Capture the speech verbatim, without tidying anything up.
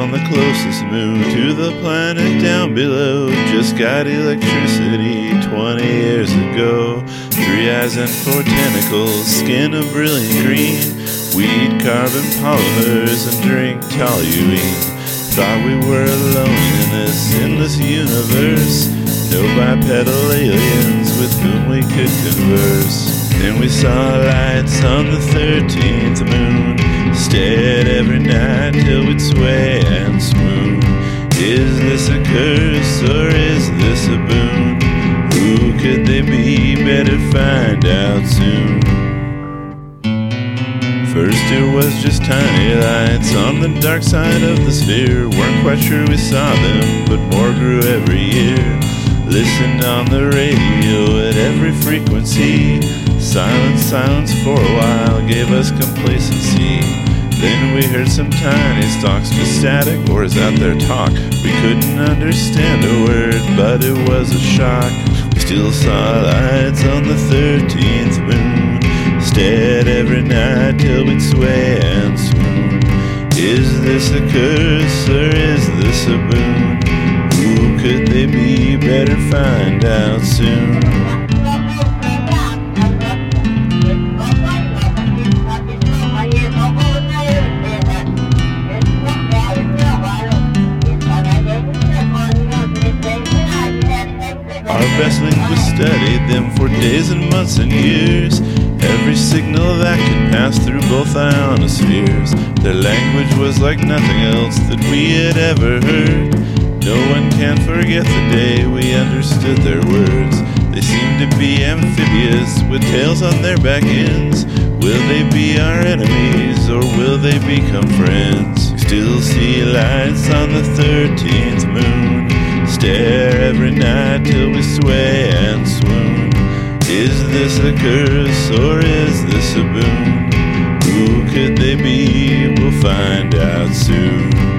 on the closest moon to the planet down below. Just got electricity twenty years ago. Three eyes and four tentacles, skin of brilliant green. We eat carbon polymers and drink toluene. Thought we were alone in this endless universe. No bipedal aliens with whom we could converse. Then we saw lights on the thirteenth moon. Stared every night till we'd sway and swoon. Is this a curse or is this a boon? Who could they be? Better find out soon. First it was just tiny lights on the dark side of the sphere. Weren't quite sure we saw them, but more grew every year. Listened on the radio at every frequency. Silence, silence for a while gave us complacency. Then we heard some tiny stalks, just static oars out there talk. We couldn't understand a word, but it was a shock. We still saw lights on the thirteenth moon. Stared every night till we'd sway and swoon. Is this a curse or is this a boon? Who could they be? Better find out soon. Our best linguists studied them for days and months and years. Every signal that could pass through both ionospheres. Their language was like nothing else that we had ever heard. No one can forget the day we understood their words. They seem to be amphibious with tails on their back ends. Will they be our enemies or will they become friends? We still see lights on the thirteenth moon. Stare every night till we sway and swoon. Is this a curse or is this a boon? Who could they be? We'll find out soon.